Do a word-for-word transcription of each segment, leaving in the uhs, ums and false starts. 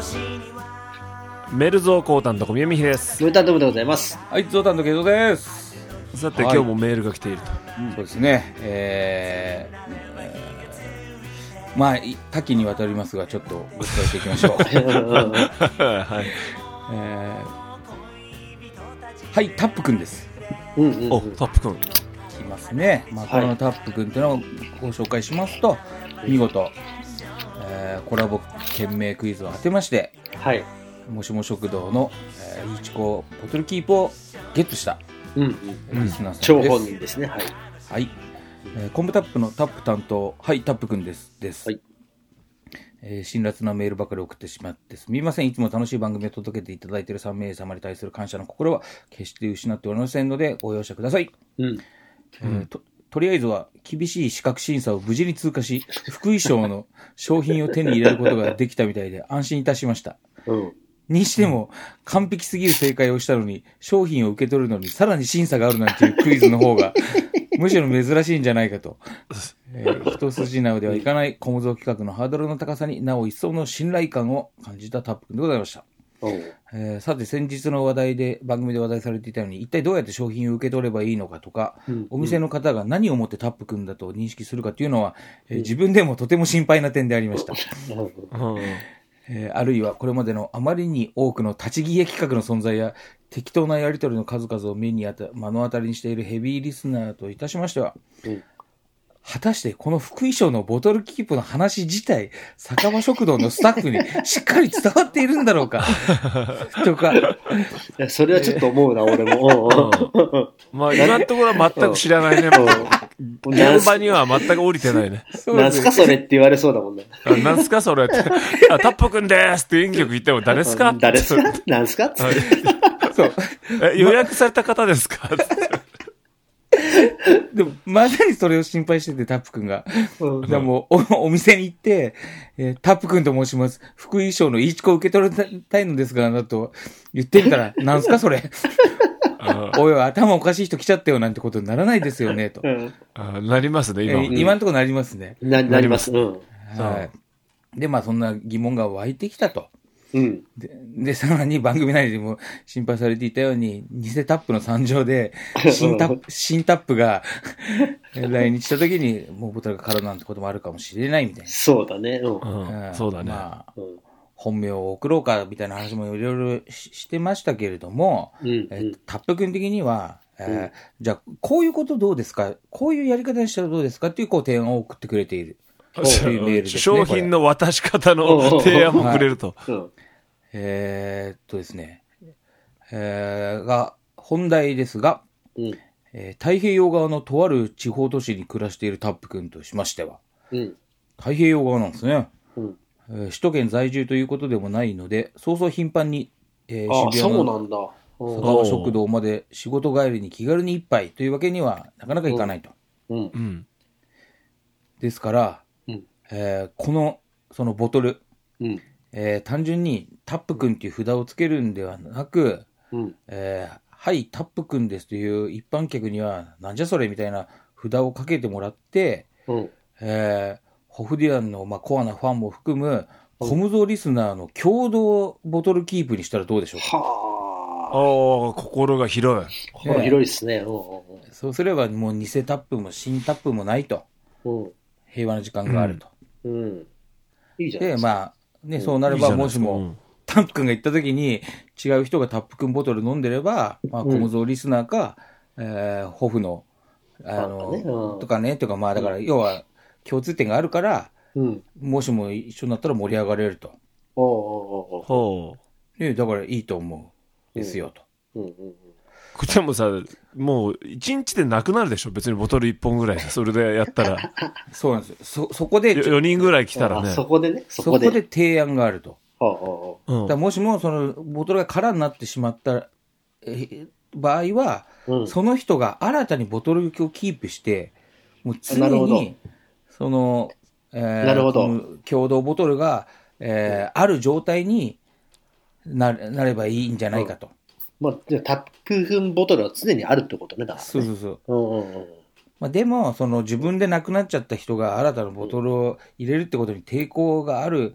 メルゾーコータンと小宮美秀です。 ムータントムでございます。 はい、ゾータンとゲドです。 さて、はい、今日もメールが来ていると、 うん、そうですね、えーえー、まあ多岐にわたりますがちょっとお伝えしていきましょうはい、えー、はいタップくんです、 うんうんうん、おタップくんいますね、まあ、このタップくんというのをご紹介しますと、はい、見事、えー、コラボ懸命クイズを当てまして、 はい、 もしも食堂の、えー、いちこボトルキープをゲットしたうんうん、 リスナーさんです。 張本人ですね。はい。 はい。えー、コンブタップのタップ担当、はい、タップくんです。です。はい。えー、辛辣なメールばかり送ってしまってすみません。いつも楽しい番組を届けていただいているさん名様に対する感謝の心は決して失っておりませんので、ご容赦ください。うん。えー、と、とりあえずは厳しい資格審査を無事に通過し、福井賞の商品を手に入れることができたみたいで安心いたしました。うん。にしても、完璧すぎる正解をしたのに、商品を受け取るのにさらに審査があるなんていうクイズの方が、むしろ珍しいんじゃないかと。えー、一筋縄ではいかない小無造企画のハードルの高さになお一層の信頼感を感じたタップ君でございました。えー、さて先日の話題で、番組で話題されていたように、一体どうやって商品を受け取ればいいのかとか、うんうん、お店の方が何をもってタップ君だと認識するかというのは、えー、自分でもとても心配な点でありました。えー、あるいはこれまでのあまりに多くの立ち消え企画の存在や適当なやり取りの数々を目にあた目の当たりにしているヘビーリスナーといたしましては、うん、果たしてこの福井賞のボトルキープの話自体酒場食堂のスタッフにしっかり伝わっているんだろうかとか、いやそれはちょっと思うな俺もうん、まあ今のところは全く知らないね。もう現場には全く降りてないね。 なんすかそれって言われそうだもんね。 なんすかそれって。あ、タップくんでーすって演技力言っても誰ですか誰ですかなんすかってそう。え、予約された方ですかでも、まさにそれを心配してて、タップくんが。うん、でもお、お店に行って、えー、タップくんと申します。福井賞のいちこ受け取りたいのですが、なと言ってみたら、なんすかそれ。おいおい、頭おかしい人来ちゃったよなんてことにならないですよね、と。うん、 あなりますね、今。 えー、今のところなりますね。 な、なります。うん。 はい。で、まあ、そんな疑問が湧いてきたと。 うん。 で、で、さらに番組内でも心配されていたように、偽タップの参上で、新タップ、新タップが来日した時に、もうボトルが空なんてこともあるかもしれないみたいな。 そうだね。うん。 うん、そうだね。 まあ、うん、本名を送ろうかみたいな話もいろいろしてましたけれども、うんうん、えタップ君的には、えーうん、じゃあ、こういうことどうですか、こういうやり方にしたらどうですかっていうこう提案を送ってくれている。そういうメールですね。 商品の渡し方の提案もくれると。 はい、えー、っとですね、えー、が、本題ですが、うんえー、太平洋側のとある地方都市に暮らしているタップ君としましては、うん、太平洋側なんですね、うんえー。首都圏在住ということでもないので、そうそう頻繁に、 えー、渋谷の酒場食堂まで仕事帰りに気軽に一杯というわけにはなかなかいかないと。うんうん、ですから、うんえー、このそのボトル、うんえー、単純にタップくんっていう札をつけるんではなく、うんえー、はいタップくんですという一般客にはなんじゃそれみたいな札をかけてもらって、うんえー、ホフディアンの、まあ、コアなファンも含むコムゾリスナーの共同ボトルキープにしたらどうでしょうか。 はあ、心が広い。 心広いですね。うんうんうん、 そうすればもう偽タップも新タップもないと、うん、平和な時間があると。うんうん、 いいじゃないですか。 で、まあね、そうなれば、もしも、タップくんが行った時に、違う人がタップくんボトル飲んでれば、まあ、コムゾーリスナーか、うんえー、ホフの、あの、ねうん、とかね、とか、まあ、だから、要は、共通点があるから、うん、もしも一緒になったら盛り上がれると。 おうおうおうほう。ね、だからいいと思う。ですよ、と。うんうんうんこっちもさ、もう一日でなくなるでしょ別にボトル一本ぐらいそれでやったらそうなんですよ。そ、そこでよにんぐらい来たらね。 そこでね。 そこで。そこで提案があると。はあはあ、だからもしもそのボトルが空になってしまった場合は、うん、その人が新たにボトルをキープして、もう常に、その、えー、 なるほど。 共同ボトルが、えーうん、ある状態にな、なればいいんじゃないかと。うんまあ、タップ分ボトルは常にあるってことね、だからね。 そうそうそう。うんうんうんまあ、でも、その自分で亡くなっちゃった人が新たなボトルを入れるってことに抵抗がある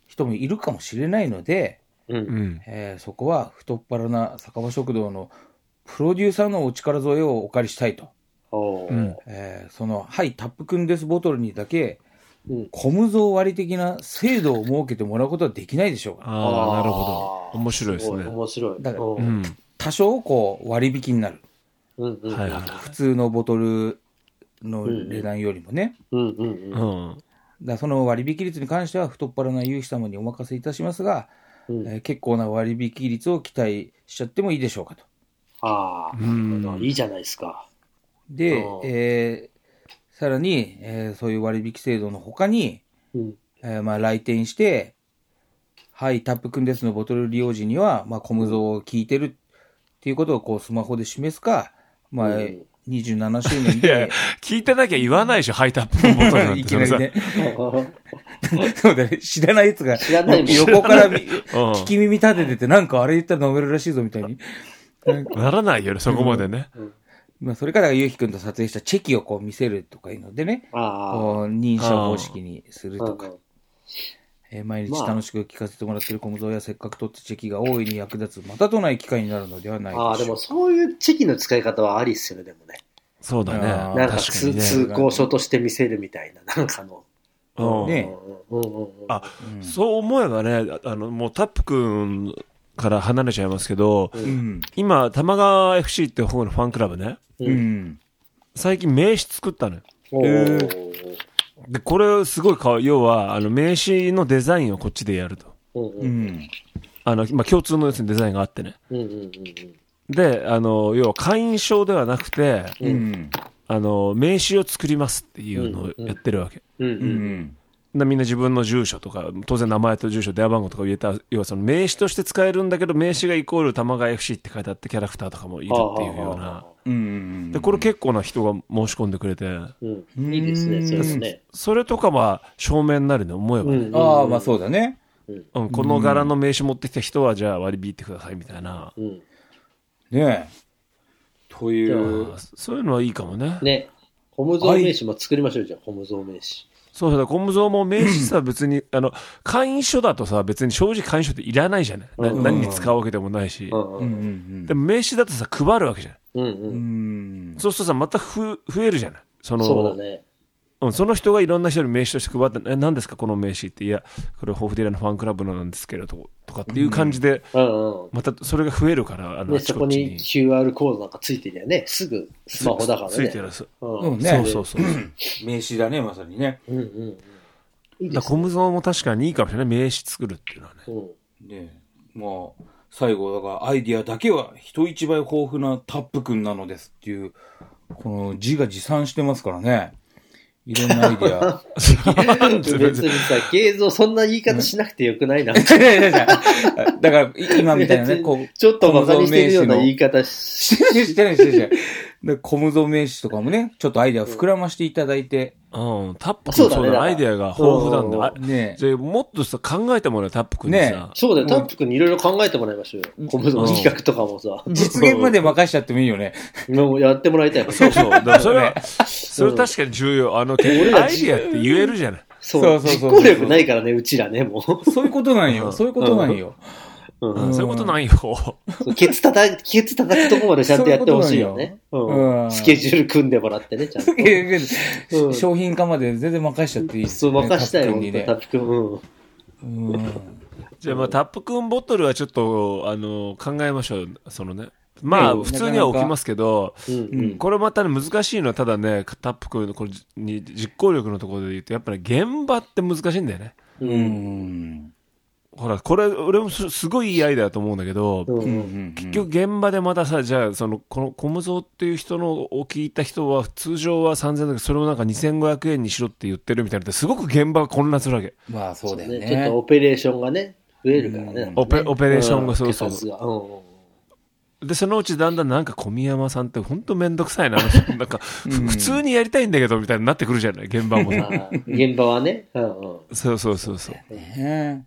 人もいるかもしれないので、 うん。 うん。 えーそこは太っ腹な酒場食堂のプロデューサーのお力添えをお借りしたいと。 おーうんえーその、はい、タップくんですボトルにだけ、 うん。 コムゾー割的な制度を設けてもらうことはできないでしょうか。 ああ、なるほど。面白いですね。 ご面白い。 だからう。 うんん。 多少こう割引になる。 うん。うん。 はいはい。 普通のボトルの値段よりもね。 うん。うん。 ううん。 ん。 だからその割引率に関しては太っ腹な有志様にお任せいたしますが、 うんえー結構な割引率を期待しちゃってもいいでしょうかと。 ああ、 うんなるほどいいじゃないですか。 であー、 えーさらに、えーそういう割引制度の他に、 うん。 えーまあ来店して、はい、タップくんですのボトル利用時には、まあ、コムゾーを聞いてるっていうことをこうスマホで示すか、まあ、 うんにじゅうななしゅうねんいやで、 聞いてなきゃ言わないでしょ、ハイタップのボトルなんて。 いきなりね。 うそうだね。知らないやつが、 知らないもん横からみうん聞き耳立ててて、なんかあれ言ったら飲めるらしいぞみたいに。なんかならないよね、そこまでね。 まあ、それからゆうきくんと撮影したチェキをこう見せるとかいうのでね、 ああ。 こう認証方式にするとかうん。 えー毎日楽しく聞かせてもらっているコムゾーやせっかく取ったチェキが大いに役立つ、またとない機会になるのではないでしょうか。 ああ、でもそういうチェキの使い方はありっすよね、でもね。 そうだね。 あーなんか確かにね。 通通行書として見せるみたいな、なんかの。 うんねうんうんうんうん。 あ、 うんそう思えばね、あの、もうタップくんから離れちゃいますけど、 う。 うんん。 今、玉川 エフシー って方のファンクラブね、 ううん。 ん。 最近名刺作ったのよ。 おへーで、これすごいかわいい。要は、あの、名刺のデザインをこっちでやると。 うんううんん。 あの、まあ、共通の要するにデザインがあってね。 うんうんうんで、あの、要は会員証ではなくて、 うん。うん。 あの、名刺を作りますっていうのをやってるわけ。 うん。うんううんん。 でみんな自分の住所とか、当然名前と住所、電話番号とかを入れた、要はその名刺として使えるんだけど、名刺がイコール玉川 エフシー って書いてあってキャラクターとかもいるっていうような。 うん。 で、これ結構な人が申し込んでくれて、 うん。いいですね、そうですね。 それとかは証明になるね、思えばね。 ああ、まあそうだね。 うん、この柄の名刺持ってきた人は、じゃあ割り引いてくださいみたいな。 うん。 ねえ。といじゃう。 あそういうのはいいかもね。 ね。ホムゾー名刺も作りましょう、じゃあ、ホムゾー名刺。 そうそうだ、コムゾーも名刺さ、別に、あの、会員証だとさ、別に正直会員証っていらないじゃない。なうん何に使うわけでもないし。 うんうんうんでも名刺だとさ、配るわけじゃん。 うん。うんううん。 ん。 そうするとさ、またふ増えるじゃない。その、 そうだね。 うん、その人がいろんな人に名刺として配って、え、何ですかこの名刺って、いや、これ、ホーフディラのファンクラブのなんですけれど、とかっていう感じで、 うんうん。 またそれが増えるから、あの、 ね、 あちそこにこちに。 キューアール コードなんかついてりゃね、すぐスマホだからね。 ついてる。そううんうんねそうそうそう。 名刺だね、まさにね。 うんうんうん。いいだですね。 コムゾーも確かにいいかもしれない。名刺作るっていうのはね。 うん。 ねえ。まあ、最後、だからアイディアだけは人一倍豊富なタップくんなのですっていう、この字が持参してますからね。いろんなアイディア。 別にさ、映像そんな言い方しなくてよくないな。 いやいやいやだから、今みたいなね、こう、 ちょっと馬鹿にしてるような言い方し、 してないしてないしてない。で、コムゾ名詞とかもね、ちょっとアイデアを膨らましていただいて、 うん、タップ君そうだねそうだ、アイデアが豊富なんだ。あねじゃあもっとさ、考えてもらうよ、タップ君にねさ。 そうだよ、タップ君にいろいろ考えてもらいましょうよ。コムゾの企画とかもさ。 実現まで任しちゃってもいいよね。 もうやってもらいたいもん。 そうそう。だからそれは、それ確かに重要。あの、結俺ら構アイデアって言えるじゃない。 そう、 そうそうそう実行力ないからね、うちらね、もう。 そういうことなんよ。 うんそういうことなんよ。 うんうんそういうことないよ。 そうケツ叩き、ケツ叩くとこまでちゃんとやってほしいよね。 そういうことなんようんうんスケジュール組んでもらってね、ちゃんと。うん商品化まで全然任しちゃっていいですそう、 よね。 任したよ、本タップ君にね当タップ君。うん。 うんじゃあまあ、タップ君ボトルはちょっと、あの、考えましょう。そのね。まあ、 ね普通には起きますけど、 うんうん。 これまたね、難しいのは、ただね、タップ君のこれに実行力のところで言うと、やっぱり現場って難しいんだよね。 う。 うんん。 ほら、これ、俺もすすごいいいアイデアだと思うんだけど、 うんうんうん結局現場でまたさ、じゃあ、その、このコムゾーっていう人のを聞いた人は、通常はさんぜんえんだけど、それをなんかにせんごひゃくえんにしろって言ってるみたいなのって、すごく現場が混乱するわけ。 まあそうだよね。 ね。 ちょっとオペレーションがね、増えるからね。 オペ、オペレーションがそうそう。 手数がうんうんで、そのうちだんだんなんか小宮山さんって本当めんどくさいな。あの人なんか、ふ普通にやりたいんだけど、みたいになってくるじゃない、現場もさ。 あー現場はね。うんうん。 そうそうそうそう。 ね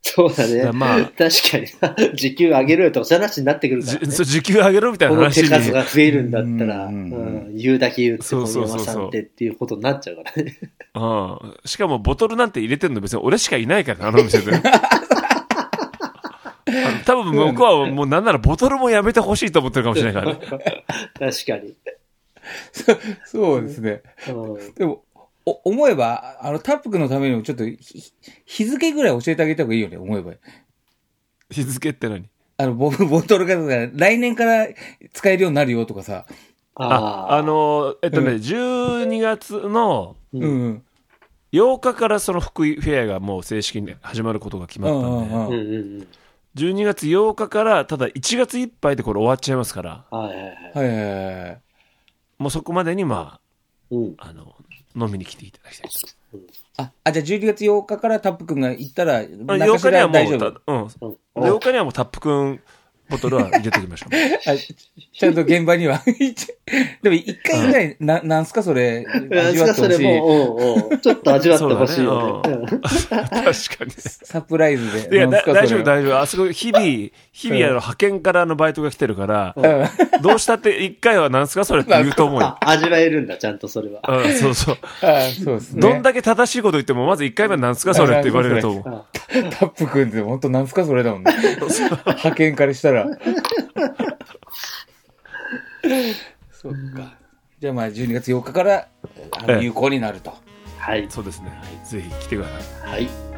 そうだね。まあ、確かに。時給上げろよとか、そういう話になってくるから、ね。 そう、時給上げろみたいな話に。 この手数が増えるんだったら、うんうん、言うだけ言って森山さんってっていうことになっちゃうからね。 ああ、しかもボトルなんて入れてるの別に俺しかいないから、あの店で。多分僕はもうなんならボトルもやめてほしいと思ってるかもしれないからね。 確かに。 そ, そうですね。うん、でも、お思えば、あの、タップ君のためにもちょっと日付ぐらい教えてあげた方がいいよね、思えば。 日付って何？ あの、ボ, ボトルが来年から使えるようになるよとかさ。 あ、あの、えっとね、うん、じゅうにがつのようかからその福井フェアがもう正式に始まることが決まったんで、うんうん、じゅうにがつようかから、ただいちがついっぱいでこれ終わっちゃいますから、はいはいはい、もうそこまでにまあ、うん、あの、飲みに来ていただきたいです。 あ、あ、じゃあじゅうにがつようかからタップ君が行ったら、 ようかにはもう、うん。ようかにはもうタップ君ボトルは入れておきましょう。 あ、ちゃんと現場には。でも一回ぐらい、な、なんすかそれ、 味わってほしい。それもう、うん、ちょっと味わってほしいよね。 ね確かに。 サプライズで。 いや、大丈夫大丈夫。あそこ、日々、日々あの派遣からのバイトが来てるから、うん、どうしたって一回はなんすかそれって言うと思うよ。 味わえるんだ、ちゃんとそれは。 うん、そうそう。 あそうですね。 どんだけ正しいこと言っても、まず一回目はなんすかそれって言われると思う。 タップ君って本当なんすかそれだもんね。派遣からしたら。そうか。じゃあまあじゅうにがつようかから有効になると。 はい。そうですね。はい。ぜひ来てください。 はい。